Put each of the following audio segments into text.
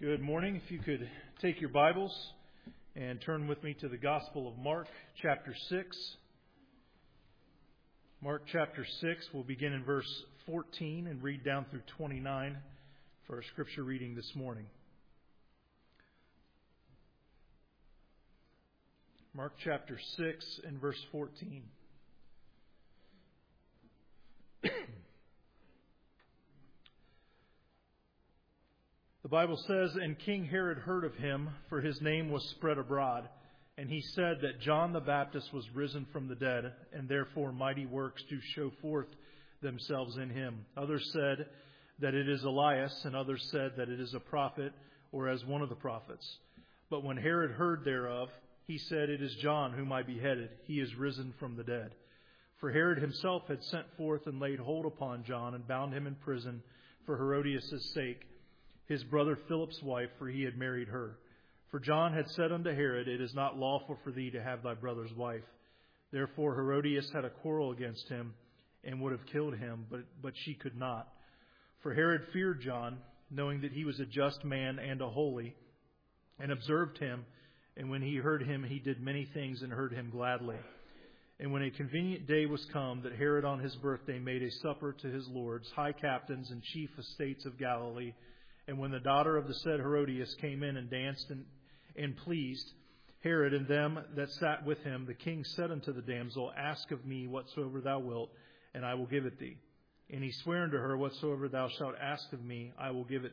Good morning. If you could take your Bibles and turn with me to the Gospel of Mark, chapter 6. Mark chapter 6, we'll begin in verse 14 and read down through 29 for our scripture reading this morning. Mark chapter 6 and verse 14. The Bible says, "And King Herod heard of him, for his name was spread abroad. And he said that John the Baptist was risen from the dead, and therefore mighty works do show forth themselves in him. Others said that it is Elias, and others said that it is a prophet, or as one of the prophets. But when Herod heard thereof, he said, It is John whom I beheaded. He is risen from the dead. For Herod himself had sent forth and laid hold upon John, and bound him in prison for Herodias' sake, his brother Philip's wife, for he had married her. For John had said unto Herod, It is not lawful for thee to have thy brother's wife. Therefore Herodias had a quarrel against him, and would have killed him, but she could not. For Herod feared John, knowing that he was a just man and a holy, and observed him, and when he heard him, he did many things and heard him gladly. And when a convenient day was come, that Herod on his birthday made a supper to his lords, high captains, and chief estates of Galilee. And when the daughter of the said Herodias came in and danced and pleased Herod and them that sat with him, the king said unto the damsel, Ask of me whatsoever thou wilt, and I will give it thee. And he sware unto her, Whatsoever thou shalt ask of me, I will give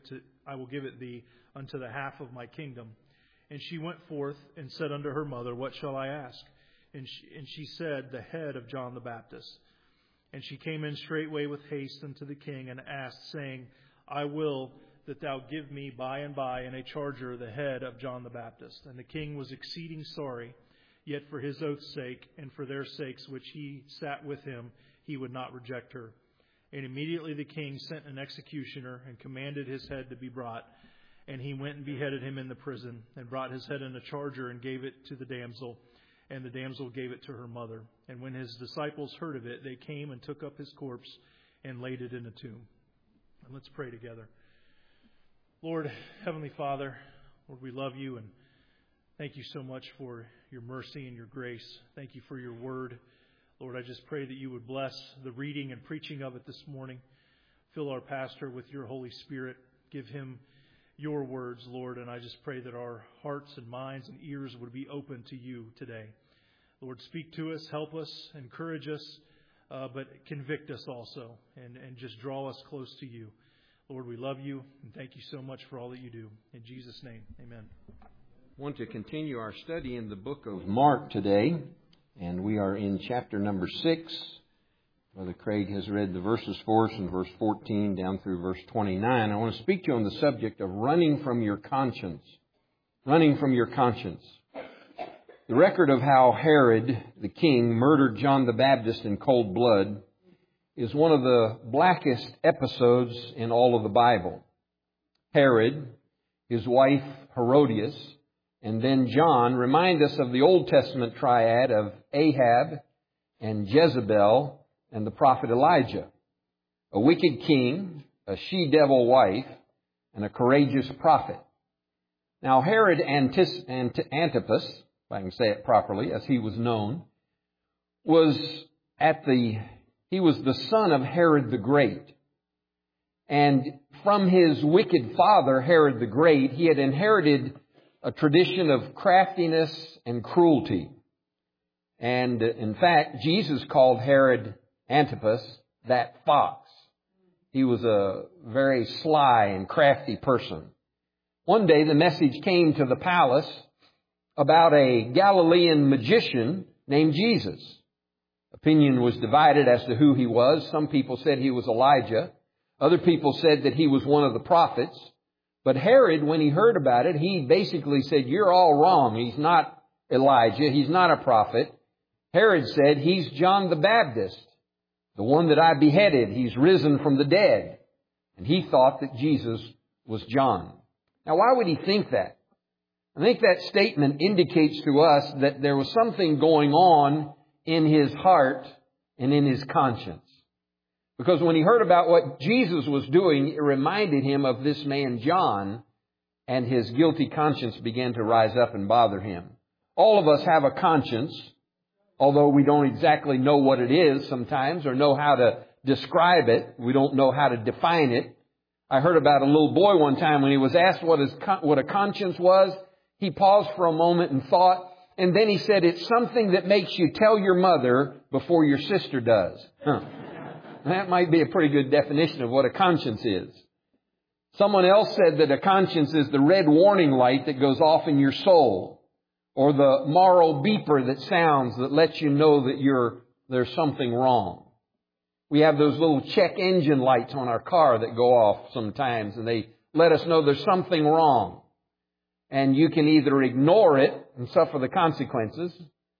it thee unto the half of my kingdom. And she went forth and said unto her mother, What shall I ask? And she said, The head of John the Baptist. And she came in straightway with haste unto the king, and asked, saying, I will that thou give me by and by in a charger the head of John the Baptist. And the king was exceeding sorry, yet for his oath's sake, and for their sakes which he sat with him, he would not reject her. And immediately the king sent an executioner, and commanded his head to be brought. And he went and beheaded him in the prison, and brought his head in a charger, and gave it to the damsel. And the damsel gave it to her mother. And when his disciples heard of it, they came and took up his corpse, and laid it in a tomb." And let's pray together. Lord, Heavenly Father, Lord, we love you and thank you so much for your mercy and your grace. Thank you for your word. Lord, I just pray that you would bless the reading and preaching of it this morning. Fill our pastor with your Holy Spirit. Give him your words, Lord, and I just pray that our hearts and minds and ears would be open to you today. Lord, speak to us, help us, encourage us, but convict us also and just draw us close to you. Lord, we love you and thank you so much for all that you do. In Jesus' name, amen. I want to continue our study in the book of Mark today, and we are in chapter number 6. Brother Craig has read the verses for us in verse 14 down through verse 29. I want to speak to you on the subject of running from your conscience. Running from your conscience. The record of how Herod, the king, murdered John the Baptist in cold blood is one of the blackest episodes in all of the Bible. Herod, his wife Herodias, and then John remind us of the Old Testament triad of Ahab and Jezebel and the prophet Elijah. A wicked king, a she-devil wife, and a courageous prophet. Now Herod Antipas, if I can say it properly, as he was known, he was the son of Herod the Great. And from his wicked father, Herod the Great, he had inherited a tradition of craftiness and cruelty. And in fact, Jesus called Herod Antipas that fox. He was a very sly and crafty person. One day the message came to the palace about a Galilean magician named Jesus. Opinion was divided as to who he was. Some people said he was Elijah. Other people said that he was one of the prophets. But Herod, when he heard about it, he basically said, You're all wrong. He's not Elijah. He's not a prophet. Herod said, He's John the Baptist, the one that I beheaded. He's risen from the dead. And he thought that Jesus was John. Now, why would he think that? I think that statement indicates to us that there was something going on in his heart and in his conscience. Because when he heard about what Jesus was doing, it reminded him of this man John and his guilty conscience began to rise up and bother him. All of us have a conscience, although we don't exactly know what it is sometimes or know how to describe it. We don't know how to define it. I heard about a little boy one time when he was asked what a conscience was. He paused for a moment and thought, and then he said, it's something that makes you tell your mother before your sister does. That might be a pretty good definition of what a conscience is. Someone else said that a conscience is the red warning light that goes off in your soul, or the moral beeper that sounds that lets you know that there's something wrong. We have those little check engine lights on our car that go off sometimes, and they let us know there's something wrong. And you can either ignore it and suffer the consequences,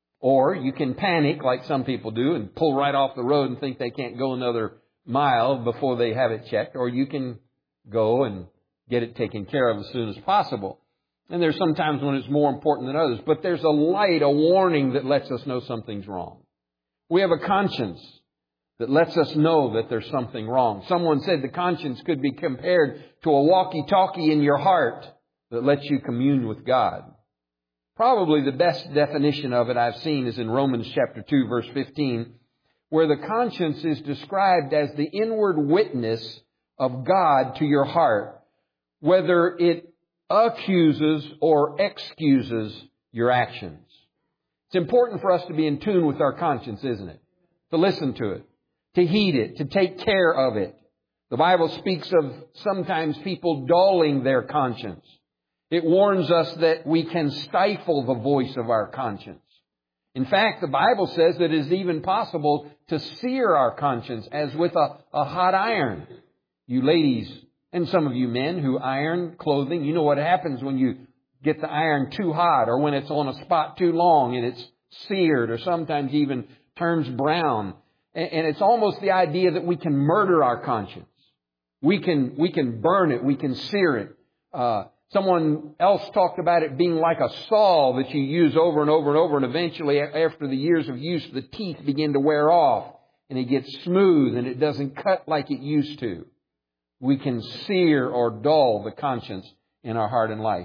or you can panic like some people do and pull right off the road and think they can't go another mile before they have it checked, or you can go and get it taken care of as soon as possible. And there's sometimes when it's more important than others, but there's a light, a warning that lets us know something's wrong. We have a conscience that lets us know that there's something wrong. Someone said the conscience could be compared to a walkie-talkie in your heart that lets you commune with God. Probably the best definition of it I've seen is in Romans chapter 2, verse 15, where the conscience is described as the inward witness of God to your heart, whether it accuses or excuses your actions. It's important for us to be in tune with our conscience, isn't it? To listen to it, to heed it, to take care of it. The Bible speaks of sometimes people dulling their conscience. It warns us that we can stifle the voice of our conscience. In fact, the Bible says that it is even possible to sear our conscience as with a hot iron. You ladies, and some of you men who iron clothing, you know what happens when you get the iron too hot, or when it's on a spot too long and it's seared, or sometimes even turns brown. And it's almost the idea that we can murder our conscience. We can burn it. We can sear it. Someone else talked about it being like a saw that you use over and over and over, and eventually, after the years of use, the teeth begin to wear off, and it gets smooth, and it doesn't cut like it used to. We can sear or dull the conscience in our heart and life.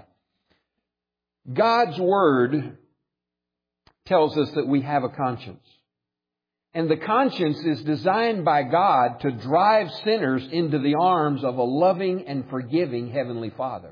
God's Word tells us that we have a conscience. And the conscience is designed by God to drive sinners into the arms of a loving and forgiving Heavenly Father.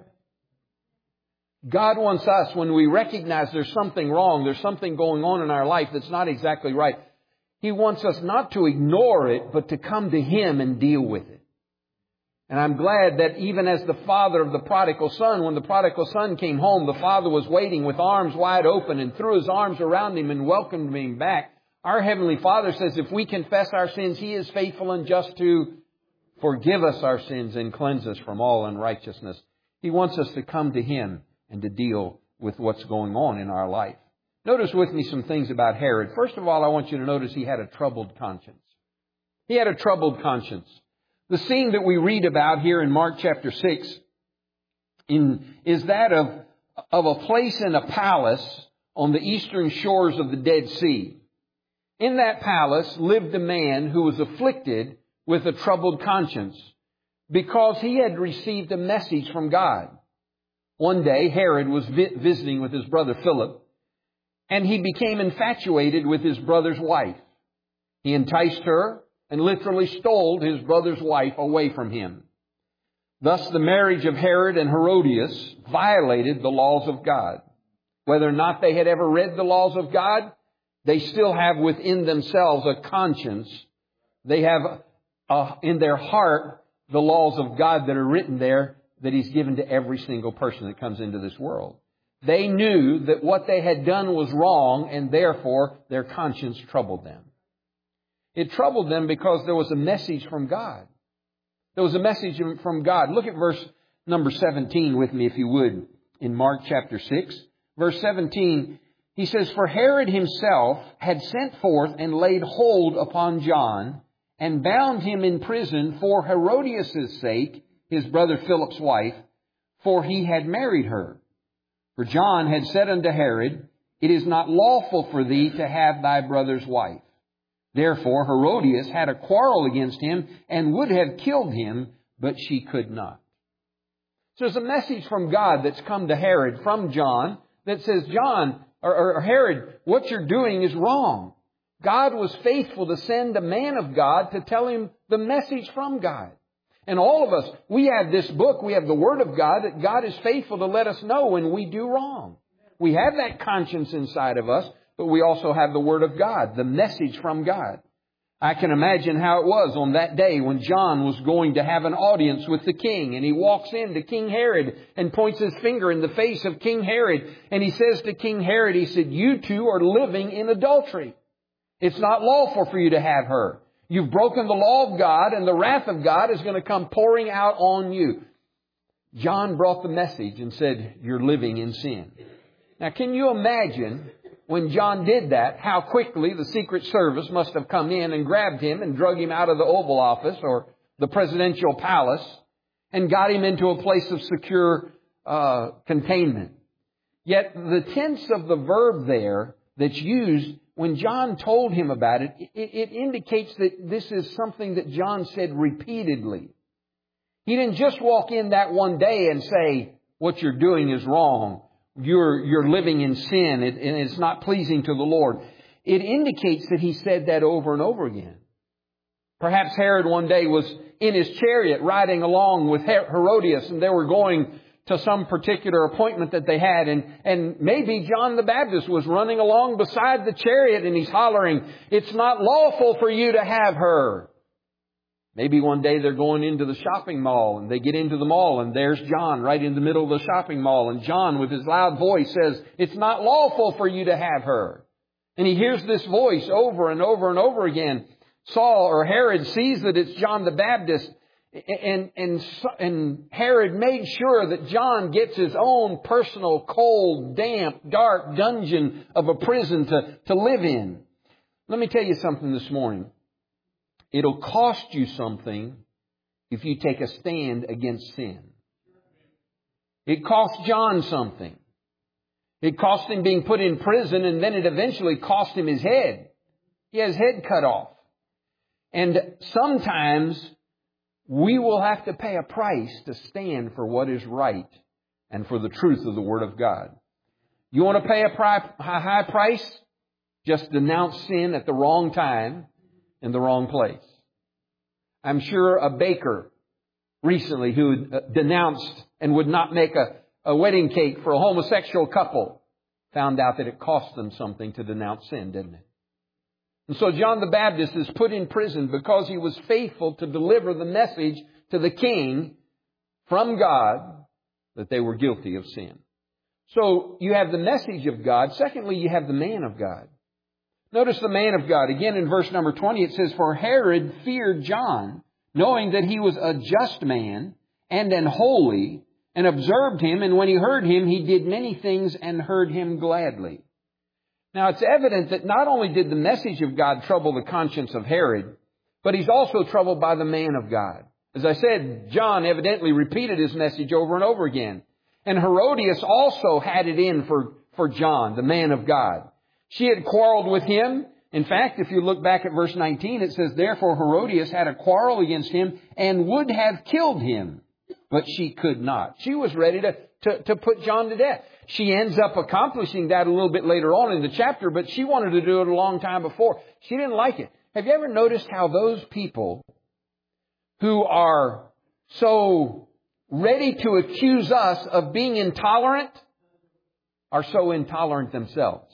God wants us, when we recognize there's something wrong, there's something going on in our life that's not exactly right, He wants us not to ignore it, but to come to Him and deal with it. And I'm glad that even as the father of the prodigal son, when the prodigal son came home, the father was waiting with arms wide open and threw his arms around him and welcomed him back. Our Heavenly Father says if we confess our sins, He is faithful and just to forgive us our sins and cleanse us from all unrighteousness. He wants us to come to Him and to deal with what's going on in our life. Notice with me some things about Herod. First of all, I want you to notice he had a troubled conscience. He had a troubled conscience. The scene that we read about here in Mark chapter 6 is that of a place in a palace on the eastern shores of the Dead Sea. In that palace lived a man who was afflicted with a troubled conscience because he had received a message from God. One day, Herod was visiting with his brother Philip, and he became infatuated with his brother's wife. He enticed her and literally stole his brother's wife away from him. Thus, the marriage of Herod and Herodias violated the laws of God. Whether or not they had ever read the laws of God, they still have within themselves a conscience. They have in their heart the laws of God that are written there that He's given to every single person that comes into this world. They knew that what they had done was wrong, and therefore their conscience troubled them. It troubled them because there was a message from God. There was a message from God. Look at verse number 17 with me, if you would, in Mark chapter 6. Verse 17, he says, "For Herod himself had sent forth and laid hold upon John and bound him in prison for Herodias' sake, his brother Philip's wife, for he had married her. For John had said unto Herod, It is not lawful for thee to have thy brother's wife. Therefore Herodias had a quarrel against him and would have killed him, but she could not." So there's a message from God that's come to Herod from John that says, John, or Herod, what you're doing is wrong. God was faithful to send a man of God to tell him the message from God. And all of us, we have this book, we have the Word of God, that God is faithful to let us know when we do wrong. We have that conscience inside of us, but we also have the Word of God, the message from God. I can imagine how it was on that day when John was going to have an audience with the king, and he walks in to King Herod and points his finger in the face of King Herod, and he says to King Herod, he said, you two are living in adultery. It's not lawful for you to have her. You've broken the law of God, and the wrath of God is going to come pouring out on you. John brought the message and said, you're living in sin. Now, can you imagine when John did that, how quickly the Secret Service must have come in and grabbed him and drug him out of the Oval Office or the presidential palace and got him into a place of secure containment. Yet the tense of the verb there that's used, when John told him about it, it indicates that this is something that John said repeatedly. He didn't just walk in that one day and say, what you're doing is wrong. You're living in sin and it's not pleasing to the Lord. It indicates that he said that over and over again. Perhaps Herod one day was in his chariot riding along with Herodias, and they were going to some particular appointment that they had, and maybe John the Baptist was running along beside the chariot and he's hollering, it's not lawful for you to have her. Maybe one day they're going into the shopping mall and they get into the mall and there's John right in the middle of the shopping mall, and John with his loud voice says, it's not lawful for you to have her. And he hears this voice over and over and over again. Saul or Herod sees that it's John the Baptist, and Herod made sure that John gets his own personal, cold, damp, dark dungeon of a prison to live in. Let me tell you something this morning. It'll cost you something if you take a stand against sin. It cost John something. It cost him being put in prison, and then it eventually cost him his head. He had his head cut off. And sometimes we will have to pay a price to stand for what is right and for the truth of the Word of God. You want to pay a high price? Just denounce sin at the wrong time in the wrong place. I'm sure a baker recently who denounced and would not make a wedding cake for a homosexual couple found out that it cost them something to denounce sin, didn't it? And so John the Baptist is put in prison because he was faithful to deliver the message to the king from God that they were guilty of sin. So you have the message of God. Secondly, you have the man of God. Notice the man of God. Again, in verse number 20, it says, for Herod feared John, knowing that he was a just man and an holy, and observed him, and when he heard him, he did many things and heard him gladly. Now, it's evident that not only did the message of God trouble the conscience of Herod, but he's also troubled by the man of God. As I said, John evidently repeated his message over and over again. And Herodias also had it in for John, the man of God. She had quarreled with him. In fact, if you look back at verse 19, it says, therefore Herodias had a quarrel against him and would have killed him, but she could not. She was ready to put John to death. She ends up accomplishing that a little bit later on in the chapter, but she wanted to do it a long time before. She didn't like it. Have you ever noticed how those people who are so ready to accuse us of being intolerant are so intolerant themselves?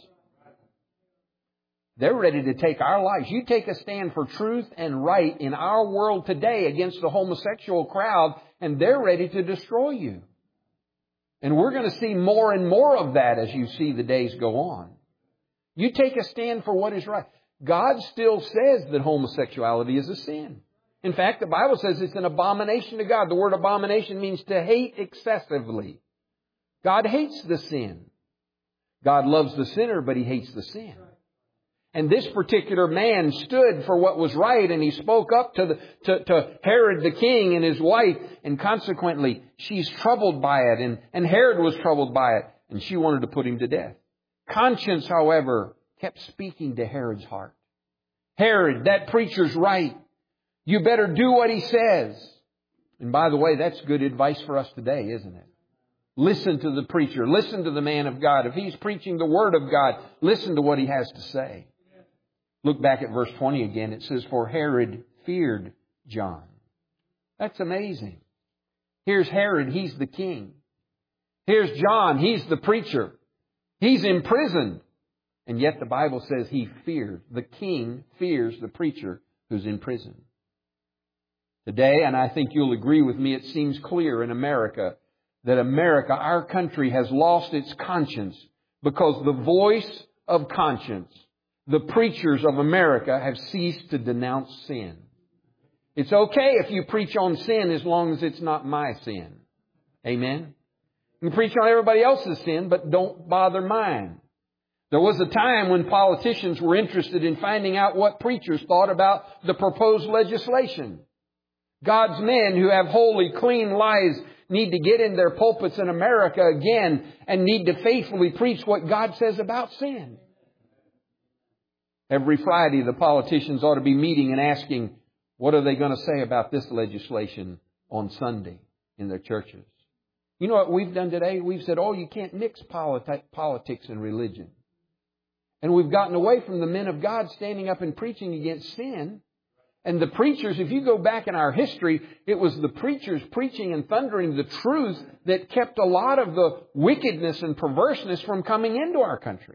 They're ready to take our lives. You take a stand for truth and right in our world today against the homosexual crowd, and they're ready to destroy you. And we're going to see more and more of that as you see the days go on. You take a stand for what is right. God still says that homosexuality is a sin. In fact, the Bible says it's an abomination to God. The word abomination means to hate excessively. God hates the sin. God loves the sinner, but He hates the sin. And this particular man stood for what was right, and he spoke up to Herod the king and his wife, and consequently she's troubled by it, and Herod was troubled by it, and she wanted to put him to death. Conscience, however, kept speaking to Herod's heart. Herod, that preacher's right. You better do what he says. And by the way, that's good advice for us today, isn't it? Listen to the preacher. Listen to the man of God. If he's preaching the Word of God, listen to what he has to say. Look back at verse 20 again. It says, for Herod feared John. That's amazing. Here's Herod. He's the king. Here's John. He's the preacher. He's imprisoned. And yet the Bible says he feared. The king fears the preacher who's in prison. Today, and I think you'll agree with me, it seems clear in America that America, our country, has lost its conscience because the voice of conscience, the preachers of America, have ceased to denounce sin. It's okay if you preach on sin as long as it's not my sin. Amen? You can preach on everybody else's sin, but don't bother mine. There was a time when politicians were interested in finding out what preachers thought about the proposed legislation. God's men who have holy, clean lives need to get in their pulpits in America again and need to faithfully preach what God says about sin. Every Friday, the politicians ought to be meeting and asking, what are they going to say about this legislation on Sunday in their churches? You know what we've done today? We've said, you can't mix politics and religion. And we've gotten away from the men of God standing up and preaching against sin. And the preachers, if you go back in our history, it was the preachers preaching and thundering the truth that kept a lot of the wickedness and perverseness from coming into our country.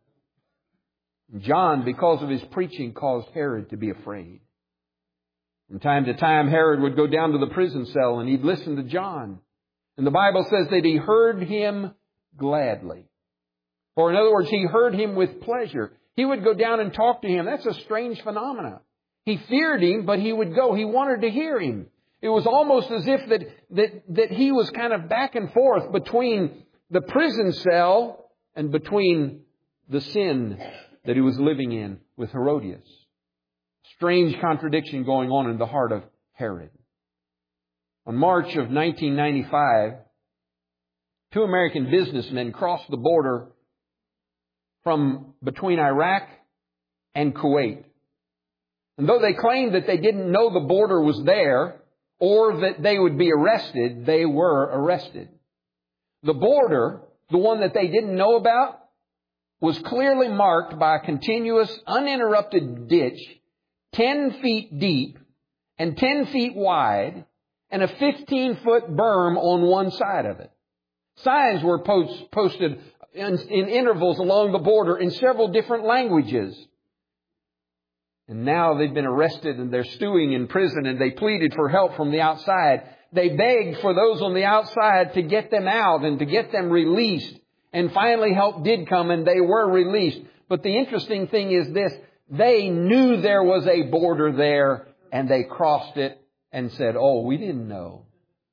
John, because of his preaching, caused Herod to be afraid. From time to time, Herod would go down to the prison cell and he'd listen to John. And the Bible says that he heard him gladly. Or in other words, he heard him with pleasure. He would go down and talk to him. That's a strange phenomenon. He feared him, but he would go. He wanted to hear him. It was almost as if that he was kind of back and forth between the prison cell and between the sin that he was living in with Herodias. Strange contradiction going on in the heart of Herod. On March of 1995, two American businessmen crossed the border from between Iraq and Kuwait. And though they claimed that they didn't know the border was there or that they would be arrested, they were arrested. The border, the one that they didn't know about, was clearly marked by a continuous, uninterrupted ditch, 10 feet deep and 10 feet wide, and a 15-foot berm on one side of it. Signs were posted in intervals along the border in several different languages. And now they've been arrested and they're stewing in prison, and they pleaded for help from the outside. They begged for those on the outside to get them out and to get them released. And finally help did come and they were released. But the interesting thing is this: they knew there was a border there and they crossed it and said, we didn't know.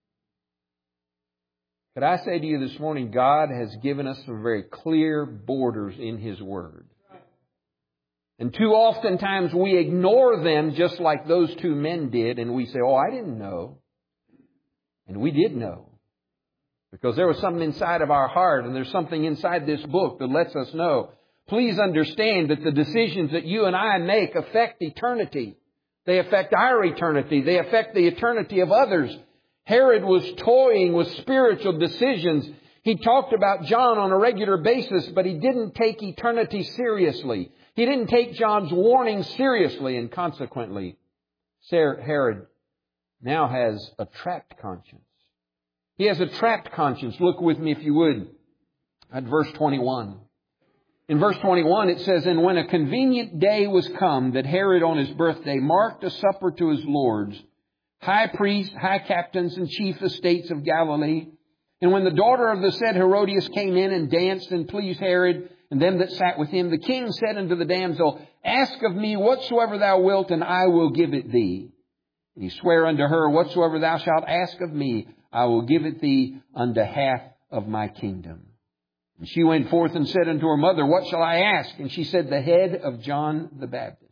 Could I say to you this morning, God has given us some very clear borders in His Word. And too oftentimes we ignore them just like those two men did, and we say, I didn't know. And we did know. Because there was something inside of our heart, and there's something inside this book that lets us know. Please understand that the decisions that you and I make affect eternity. They affect our eternity. They affect the eternity of others. Herod was toying with spiritual decisions. He talked about John on a regular basis, but he didn't take eternity seriously. He didn't take John's warning seriously, and consequently, Herod now has a trapped conscience. He has a trapped conscience. Look with me, if you would, at verse 21. In verse 21, it says, "And when a convenient day was come that Herod on his birthday marked a supper to his lords, high priests, high captains, and chief estates of Galilee. And when the daughter of the said Herodias came in and danced and pleased Herod and them that sat with him, the king said unto the damsel, Ask of me whatsoever thou wilt, and I will give it thee. And he sware unto her, Whatsoever thou shalt ask of me, I will give it thee unto half of my kingdom. And she went forth and said unto her mother, What shall I ask? And she said, The head of John the Baptist."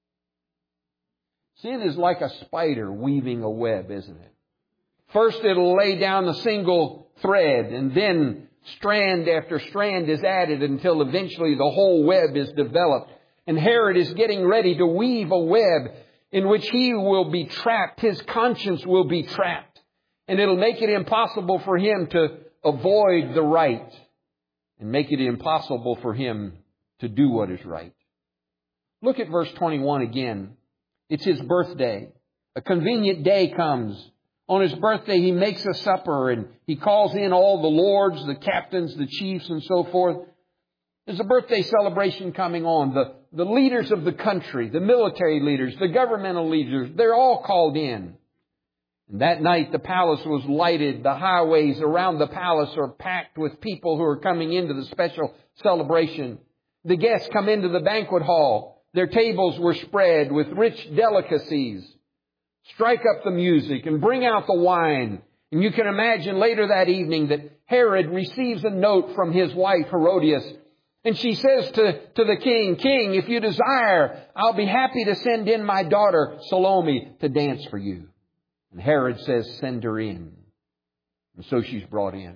Sin is like a spider weaving a web, isn't it? First it'll lay down a single thread, and then strand after strand is added until eventually the whole web is developed. And Herod is getting ready to weave a web in which he will be trapped. His conscience will be trapped. And it'll make it impossible for him to avoid the right and make it impossible for him to do what is right. Look at verse 21 again. It's his birthday. A convenient day comes. On his birthday, he makes a supper and he calls in all the lords, the captains, the chiefs, and so forth. There's a birthday celebration coming on. The leaders of the country, the military leaders, the governmental leaders, they're all called in. And that night, the palace was lighted. The highways around the palace are packed with people who are coming into the special celebration. The guests come into the banquet hall. Their tables were spread with rich delicacies. Strike up the music and bring out the wine. And you can imagine later that evening that Herod receives a note from his wife Herodias. And she says to the king, "King, if you desire, I'll be happy to send in my daughter Salome to dance for you." And Herod says, "Send her in." And so she's brought in.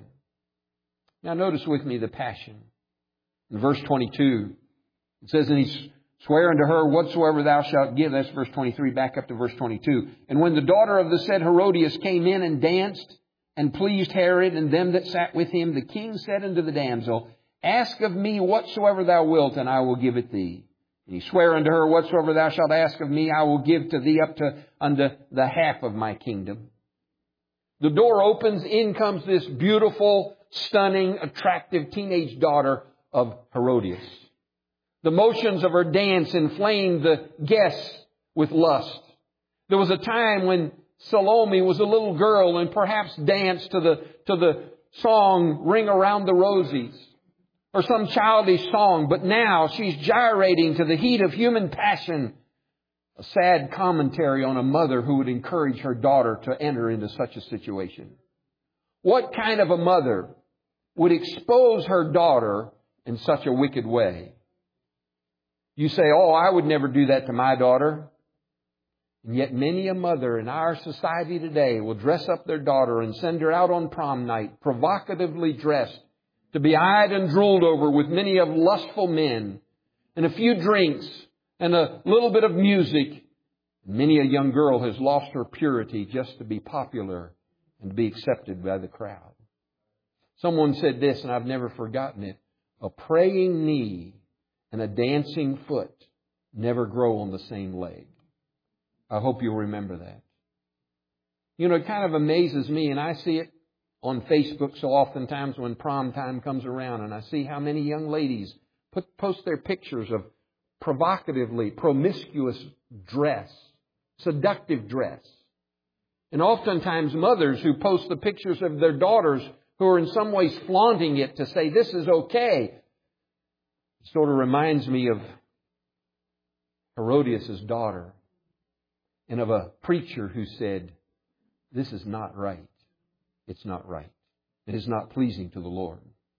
Now notice with me the passion. In verse 22, it says, "And he swear unto her, whatsoever thou shalt give." That's verse 23, back up to verse 22. "And when the daughter of the said Herodias came in and danced and pleased Herod and them that sat with him, the king said unto the damsel, Ask of me whatsoever thou wilt, and I will give it thee. And he sware unto her, Whatsoever thou shalt ask of me, I will give to thee up to unto the half of my kingdom." The door opens, in comes this beautiful, stunning, attractive teenage daughter of Herodias. The motions of her dance inflamed the guests with lust. There was a time when Salome was a little girl and perhaps danced to the song "Ring Around the Rosies," or some childish song, but now she's gyrating to the heat of human passion. A sad commentary on a mother who would encourage her daughter to enter into such a situation. What kind of a mother would expose her daughter in such a wicked way? You say, "Oh, I would never do that to my daughter." And yet many a mother in our society today will dress up their daughter and send her out on prom night, provocatively dressed, to be eyed and drooled over with many of lustful men, and a few drinks and a little bit of music. Many a young girl has lost her purity just to be popular and to be accepted by the crowd. Someone said this, and I've never forgotten it: "A praying knee and a dancing foot never grow on the same leg." I hope you'll remember that. You know, it kind of amazes me, and I see it on Facebook so oftentimes when prom time comes around, and I see how many young ladies post their pictures of provocatively promiscuous dress, seductive dress. And oftentimes mothers who post the pictures of their daughters who are in some ways flaunting it to say this is okay. It sort of reminds me of Herodias' daughter and of a preacher who said, "This is not right. It's not right. It is not pleasing to the Lord."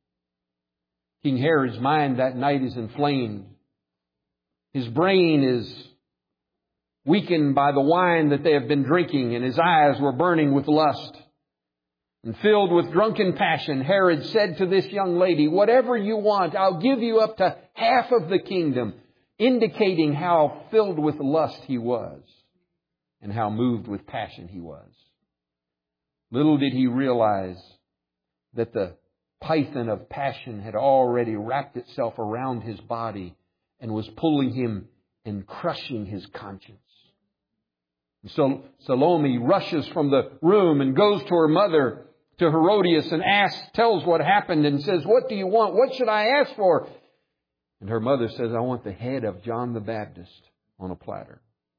King Herod's mind that night is inflamed. His brain is weakened by the wine that they have been drinking, and his eyes were burning with lust. And filled with drunken passion, Herod said to this young lady, "Whatever you want, I'll give you up to half of the kingdom," indicating how filled with lust he was and how moved with passion he was. Little did he realize that the python of passion had already wrapped itself around his body and was pulling him and crushing his conscience. And so Salome rushes from the room and goes to her mother, to Herodias, and tells what happened and says, "What do you want? What should I ask for?" And her mother says, "I want the head of John the Baptist on a platter."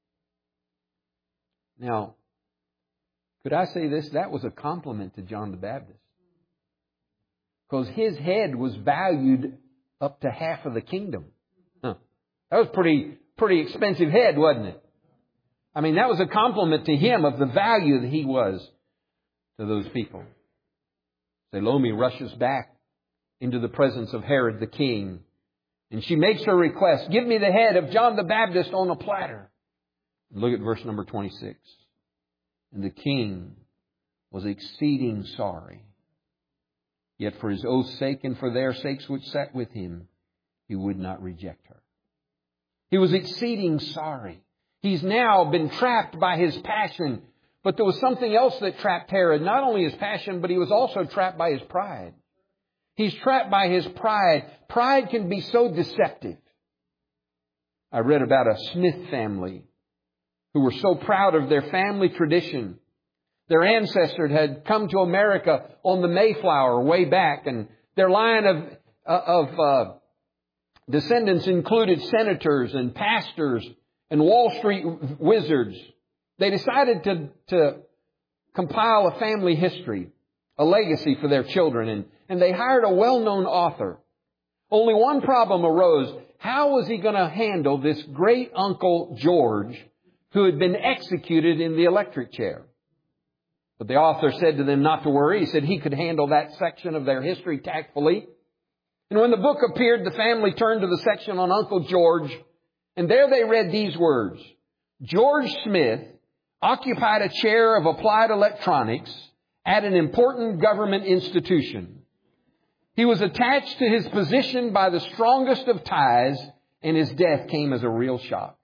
Now, could I say this? That was a compliment to John the Baptist. Because his head was valued up to half of the kingdom. That was pretty expensive head, wasn't it? I mean, that was a compliment to him of the value that he was to those people. Salome rushes back into the presence of Herod the king. And she makes her request, "Give me the head of John the Baptist on a platter." Look at verse number 26. "And the king was exceeding sorry. Yet for his oath's sake and for their sakes which sat with him, he would not reject her." He was exceeding sorry. He's now been trapped by his passion. But there was something else that trapped Herod. Not only his passion, but he was also trapped by his pride. He's trapped by his pride. Pride can be so deceptive. I read about a Smith family who were so proud of their family tradition. Their ancestors had come to America on the Mayflower way back, and their line of descendants included senators and pastors and Wall Street wizards. They decided to compile a family history, a legacy for their children, and they hired a well-known author. Only one problem arose. How was he going to handle this great uncle George who had been executed in the electric chair? But the author said to them not to worry. He said he could handle that section of their history tactfully. And when the book appeared, the family turned to the section on Uncle George, and there they read these words: George Smith occupied a chair of applied electronics at an important government institution. He was attached to his position by the strongest of ties, and his death came as a real shock.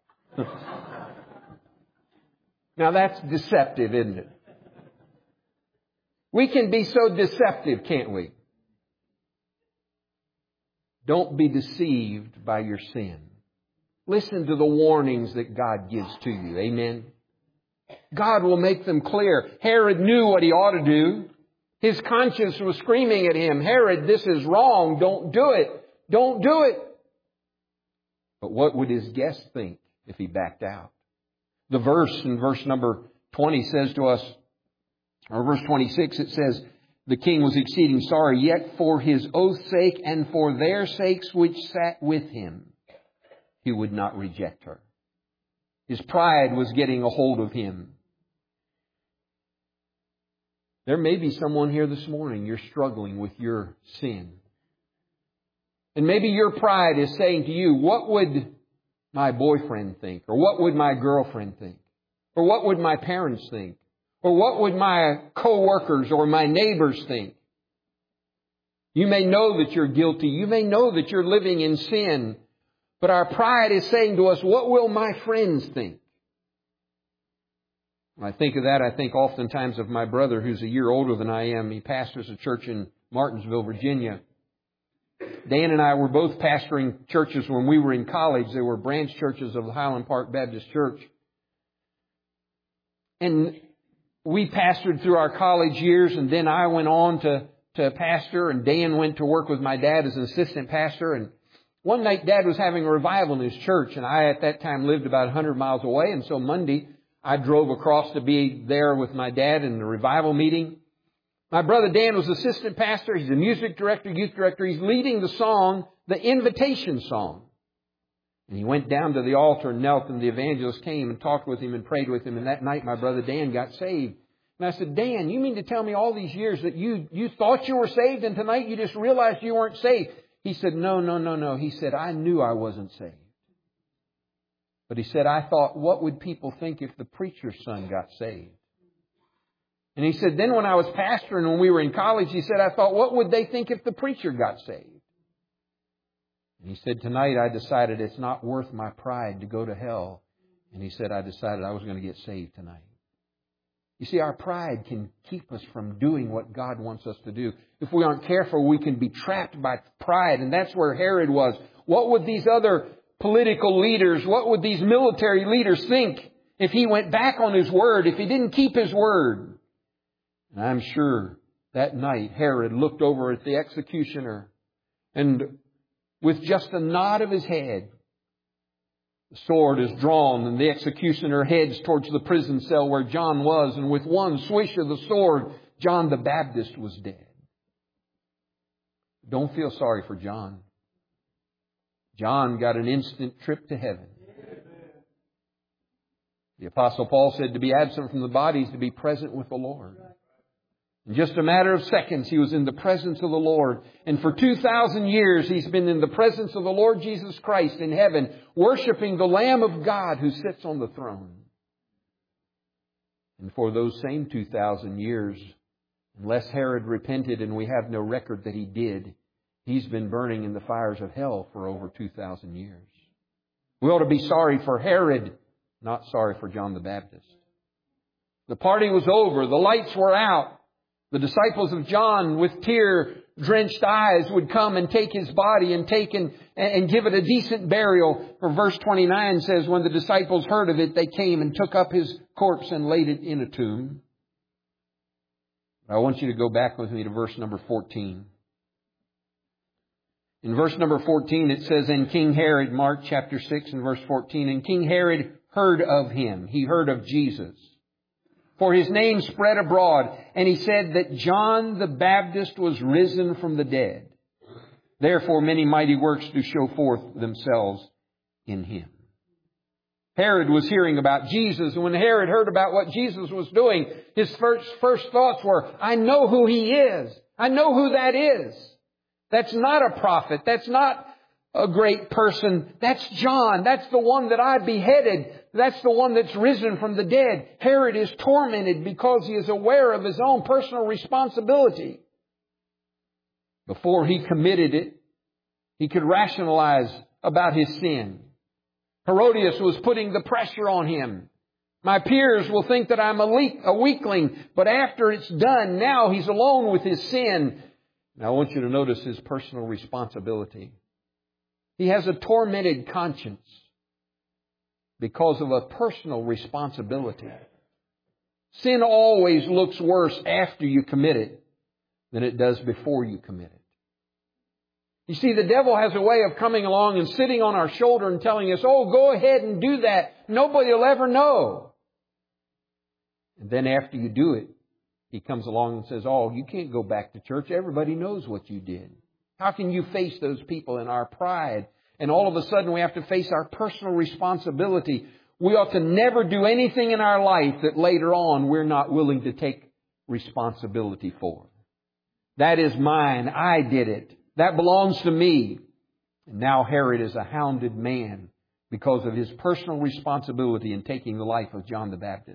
Now that's deceptive, isn't it? We can be so deceptive, can't we? Don't be deceived by your sin. Listen to the warnings that God gives to you. Amen. God will make them clear. Herod knew what he ought to do. His conscience was screaming at him, Herod, this is wrong. Don't do it. Don't do it. But what would his guests think if he backed out? The verse in verse number 20 says to us, or verse 26, it says, the king was exceeding sorry, yet for his oath's sake and for their sakes which sat with him, he would not reject her. His pride was getting a hold of him. There may be someone here this morning, you're struggling with your sin. And maybe your pride is saying to you, what would my boyfriend think? Or what would my girlfriend think? Or what would my parents think? Or what would my co-workers or my neighbors think? You may know that you're guilty. You may know that you're living in sin. But our pride is saying to us, what will my friends think? When I think of that, I think oftentimes of my brother who's a year older than I am. He pastors a church in Martinsville, Virginia. Dan and I were both pastoring churches when we were in college. They were branch churches of the Highland Park Baptist Church. And we pastored through our college years, and then I went on to pastor, and Dan went to work with my dad as an assistant pastor. And one night Dad was having a revival in his church, and I at that time lived about 100 miles away, and so Monday I drove across to be there with my dad in the revival meeting. My brother Dan was assistant pastor. He's a music director, youth director. He's leading the song, the invitation song. And he went down to the altar and knelt, and the evangelist came and talked with him and prayed with him. And that night my brother Dan got saved. And I said, Dan, you mean to tell me all these years that you thought you were saved and tonight you just realized you weren't saved? He said, no. He said, I knew I wasn't saved. But he said, I thought, what would people think if the preacher's son got saved? And he said, then when I was pastoring, when we were in college, he said, I thought, what would they think if the preacher got saved? And he said, tonight I decided it's not worth my pride to go to hell. And he said, I decided I was going to get saved tonight. You see, our pride can keep us from doing what God wants us to do. If we aren't careful, we can be trapped by pride. And that's where Herod was. What would these other political leaders, what would these military leaders think if he went back on his word, if he didn't keep his word? And I'm sure that night Herod looked over at the executioner, and with just a nod of his head, the sword is drawn and the executioner heads towards the prison cell where John was. And with one swish of the sword, John the Baptist was dead. Don't feel sorry for John. John got an instant trip to heaven. The Apostle Paul said to be absent from the body is to be present with the Lord. In just a matter of seconds, he was in the presence of the Lord. And for 2,000 years, he's been in the presence of the Lord Jesus Christ in heaven, worshiping the Lamb of God who sits on the throne. And for those same 2,000 years, unless Herod repented, and we have no record that he did, he's been burning in the fires of hell for over 2,000 years. We ought to be sorry for Herod, not sorry for John the Baptist. The party was over. The lights were out. The disciples of John with tear-drenched eyes would come and take His body and give it a decent burial. For verse 29 says, when the disciples heard of it, they came and took up His corpse and laid it in a tomb. I want you to go back with me to verse number 14. In verse number 14 it says, and King Herod, Mark chapter 6 and verse 14, and King Herod heard of Him. He heard of Jesus. For His name spread abroad, and he said that John the Baptist was risen from the dead. Therefore many mighty works do show forth themselves in Him. Herod was hearing about Jesus, and when Herod heard about what Jesus was doing, his first thoughts were, I know who He is. I know who that is. That's not a prophet. That's not a great person. That's John. That's the one that I beheaded. That's the one that's risen from the dead. Herod is tormented because he is aware of his own personal responsibility. Before he committed it, he could rationalize about his sin. Herodias was putting the pressure on him. My peers will think that I'm a weakling, but after it's done, now he's alone with his sin. Now I want you to notice his personal responsibility. He has a tormented conscience because of a personal responsibility. Sin always looks worse after you commit it than it does before you commit it. You see, the devil has a way of coming along and sitting on our shoulder and telling us, oh, go ahead and do that. Nobody will ever know. And then after you do it, he comes along and says, oh, you can't go back to church. Everybody knows what you did. How can you face those people in our pride? And all of a sudden we have to face our personal responsibility. We ought to never do anything in our life that later on we're not willing to take responsibility for. That is mine. I did it. That belongs to me. And now Herod is a hounded man because of his personal responsibility in taking the life of John the Baptist.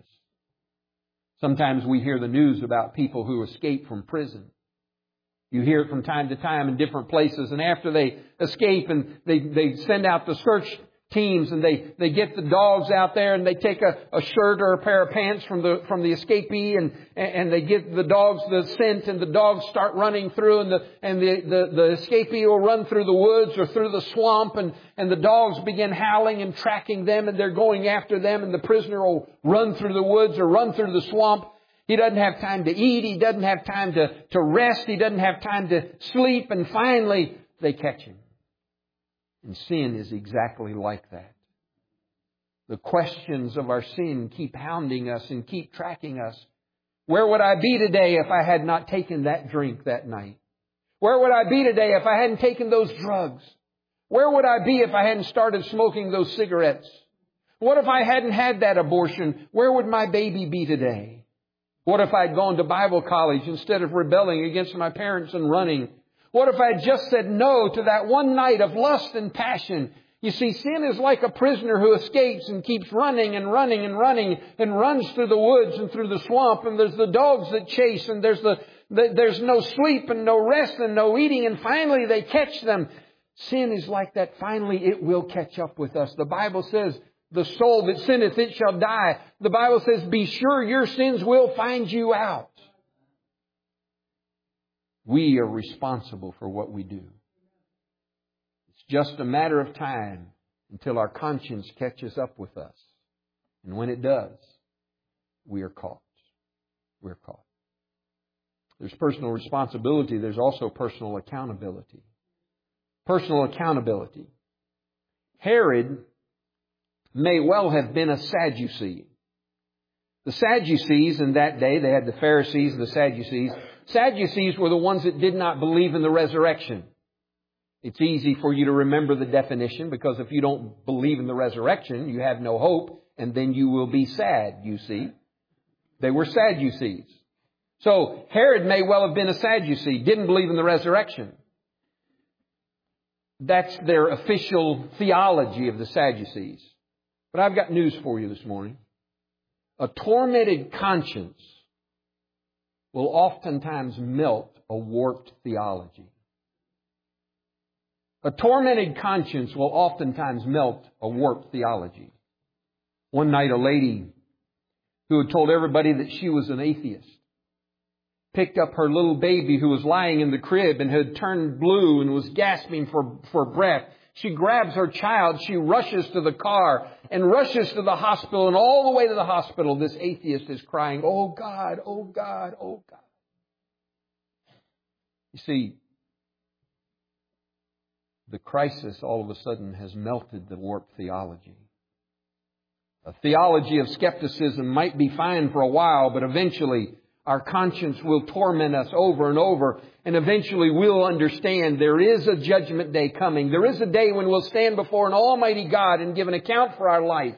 Sometimes we hear the news about people who escape from prison. You hear it from time to time in different places. And after they escape and they send out the search teams and they get the dogs out there and they take a shirt or a pair of pants from the escapee and they get the dogs the scent and the dogs start running through and the escapee will run through the woods or through the swamp and the dogs begin howling and tracking them and they're going after them and the prisoner will run through the woods or run through the swamp. He doesn't have time to eat. He doesn't have time to rest. He doesn't have time to sleep. And finally, they catch him. And sin is exactly like that. The questions of our sin keep hounding us and keep tracking us. Where would I be today if I had not taken that drink that night? Where would I be today if I hadn't taken those drugs? Where would I be if I hadn't started smoking those cigarettes? What if I hadn't had that abortion? Where would my baby be today? What if I'd gone to Bible college instead of rebelling against my parents and running? What if I'd just said no to that one night of lust and passion? You see, sin is like a prisoner who escapes and keeps running and running and running and runs through the woods and through the swamp. And there's the dogs that chase and there's no sleep and no rest and no eating. And finally they catch them. Sin is like that. Finally it will catch up with us. The Bible says, the soul that sinneth, it shall die. The Bible says, be sure your sins will find you out. We are responsible for what we do. It's just a matter of time until our conscience catches up with us. And when it does, we are caught. We're caught. There's personal responsibility. There's also personal accountability. Personal accountability. Herod may well have been a Sadducee. The Sadducees in that day, they had the Pharisees and the Sadducees. Sadducees were the ones that did not believe in the resurrection. It's easy for you to remember the definition because if you don't believe in the resurrection, you have no hope and then you will be sad, you see. They were Sadducees. So Herod may well have been a Sadducee, didn't believe in the resurrection. That's their official theology of the Sadducees. But I've got news for you this morning. A tormented conscience will oftentimes melt a warped theology. A tormented conscience will oftentimes melt a warped theology. One night a lady who had told everybody that she was an atheist, picked up her little baby who was lying in the crib and had turned blue and was gasping for breath. She grabs her child, she rushes to the car and rushes to the hospital, and all the way to the hospital, this atheist is crying, "Oh God, oh God, oh God." You see, the crisis all of a sudden has melted the warped theology. A theology of skepticism might be fine for a while, but eventually our conscience will torment us over and over, and eventually we'll understand there is a judgment day coming. There is a day when we'll stand before an almighty God and give an account for our life.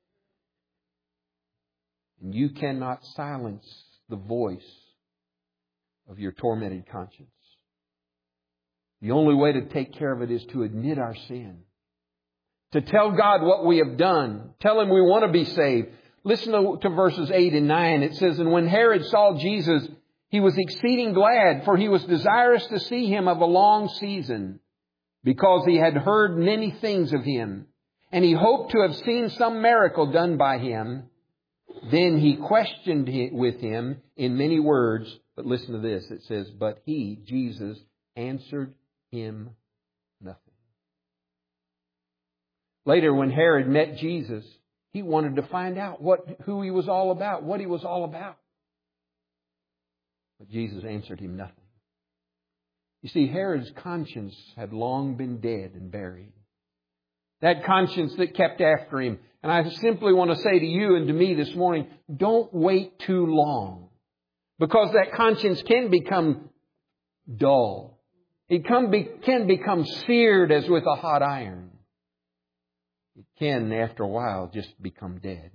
And you cannot silence the voice of your tormented conscience. The only way to take care of it is to admit our sin. To tell God what we have done. Tell Him we want to be saved. Listen to verses 8 and 9. It says, "And when Herod saw Jesus, he was exceeding glad, for he was desirous to see Him of a long season, because he had heard many things of Him. And he hoped to have seen some miracle done by Him. Then he questioned with Him in many words." But listen to this. It says, "But He," Jesus, "answered him nothing." Later, when Herod met Jesus, he wanted to find out who He was all about, what He was all about. But Jesus answered him nothing. You see, Herod's conscience had long been dead and buried. That conscience that kept after him. And I simply want to say to you and to me this morning, don't wait too long. Because that conscience can become dull. It can become seared as with a hot iron. It can, after a while, just become dead.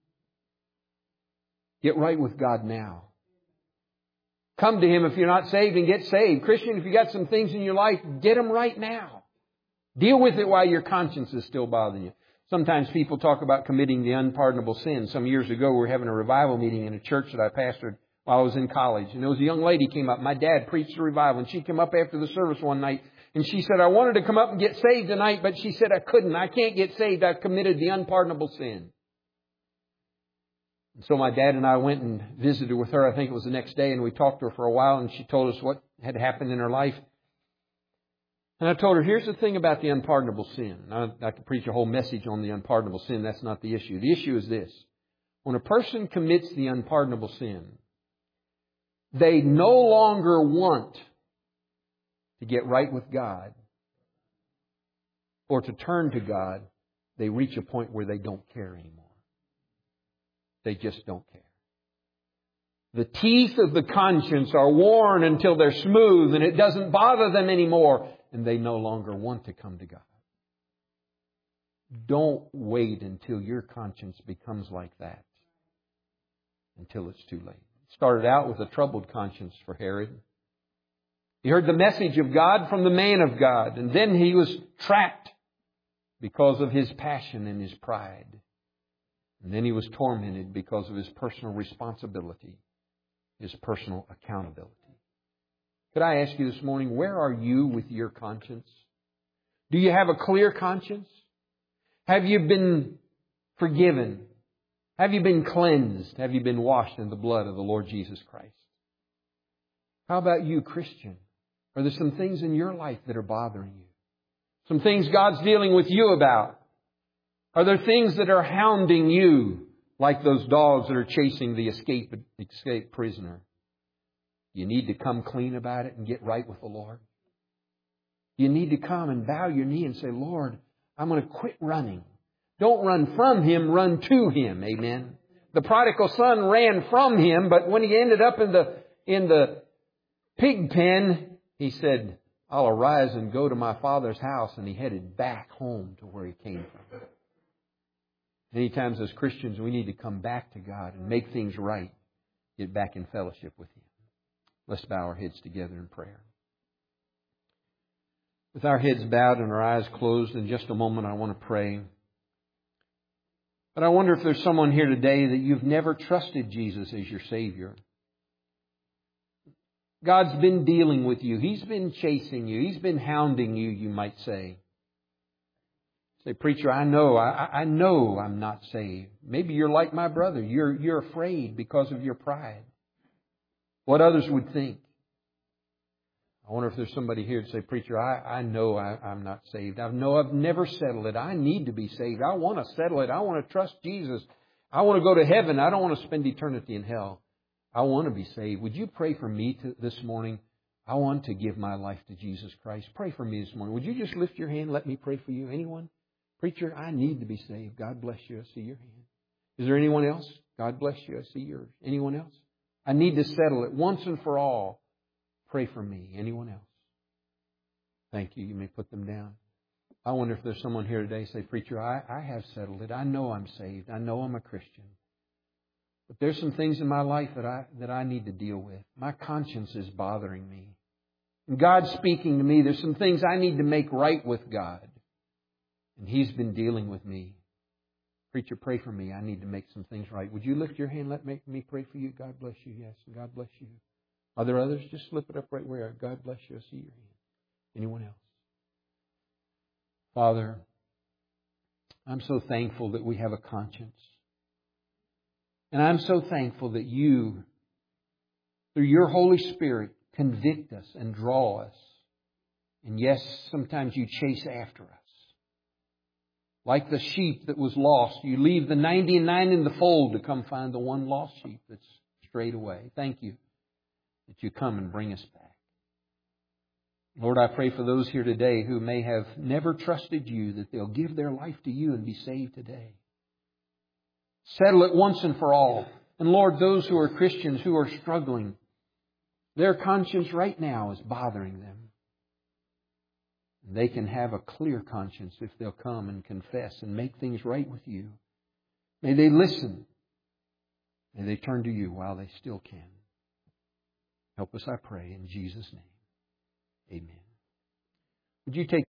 Get right with God now. Come to Him if you're not saved and get saved. Christian, if you got some things in your life, get them right now. Deal with it while your conscience is still bothering you. Sometimes people talk about committing the unpardonable sin. Some years ago, we were having a revival meeting in a church that I pastored while I was in college. And there was a young lady came up. My dad preached a revival, and she came up after the service one night. And she said, "I wanted to come up and get saved tonight, but," she said, "I couldn't. I can't get saved. I've committed the unpardonable sin." And so my dad and I went and visited with her. I think it was the next day, and we talked to her for a while, and she told us what had happened in her life. And I told her, here's the thing about the unpardonable sin. I could preach a whole message on the unpardonable sin. That's not the issue. The issue is this. When a person commits the unpardonable sin, they no longer want to get right with God or to turn to God. They reach a point where they don't care anymore. They just don't care. The teeth of the conscience are worn until they're smooth and it doesn't bother them anymore, and they no longer want to come to God. Don't wait until your conscience becomes like that, until it's too late. It started out with a troubled conscience for Herod. He heard the message of God from the man of God, and then he was trapped because of his passion and his pride. And then he was tormented because of his personal responsibility, his personal accountability. Could I ask you this morning, where are you with your conscience? Do you have a clear conscience? Have you been forgiven? Have you been cleansed? Have you been washed in the blood of the Lord Jesus Christ? How about you, Christian? Are there some things in your life that are bothering you? Some things God's dealing with you about? Are there things that are hounding you like those dogs that are chasing the escaped prisoner? You need to come clean about it and get right with the Lord. You need to come and bow your knee and say, Lord, I'm going to quit running. Don't run from Him, run to Him. Amen. The prodigal son ran from Him, but when he ended up in the pig pen, he said, I'll arise and go to my father's house. And he headed back home to where he came from. Many times as Christians, we need to come back to God and make things right. Get back in fellowship with Him. Let's bow our heads together in prayer. With our heads bowed and our eyes closed, in just a moment I want to pray. But I wonder if there's someone here today that you've never trusted Jesus as your Savior. God's been dealing with you. He's been chasing you. He's been hounding you, you might say. Say, preacher, I know I'm not saved. Maybe you're like my brother. You're afraid because of your pride. What others would think. I wonder if there's somebody here to say, preacher, I know I'm not saved. I know I've never settled it. I need to be saved. I want to settle it. I want to trust Jesus. I want to go to heaven. I don't want to spend eternity in hell. I want to be saved. Would you pray for me this morning? I want to give my life to Jesus Christ. Pray for me this morning. Would you just lift your hand? Let me pray for you. Anyone? Preacher, I need to be saved. God bless you. I see your hand. Is there anyone else? God bless you. I see yours. Anyone else? I need to settle it once and for all. Pray for me. Anyone else? Thank you. You may put them down. I wonder if there's someone here today say, preacher, I have settled it. I know I'm saved. I know I'm a Christian. But there's some things in my life that I need to deal with. My conscience is bothering me. And God's speaking to me. There's some things I need to make right with God. And He's been dealing with me. Preacher, pray for me. I need to make some things right. Would you lift your hand? Let me pray for you. God bless you. Yes, God bless you. Are there others? Just slip it up right where you are. God bless you. I see your hand. Anyone else? Father, I'm so thankful that we have a conscience. And I'm so thankful that you, through your Holy Spirit, convict us and draw us. And yes, sometimes you chase after us. Like the sheep that was lost, you leave the 99 in the fold to come find the one lost sheep that's strayed away. Thank you that you come and bring us back. Lord, I pray for those here today who may have never trusted you, that they'll give their life to you and be saved today. Settle it once and for all. And Lord, those who are Christians who are struggling, their conscience right now is bothering them. They can have a clear conscience if they'll come and confess and make things right with you. May they listen. May they turn to you while they still can. Help us, I pray, in Jesus' name. Amen. Would you take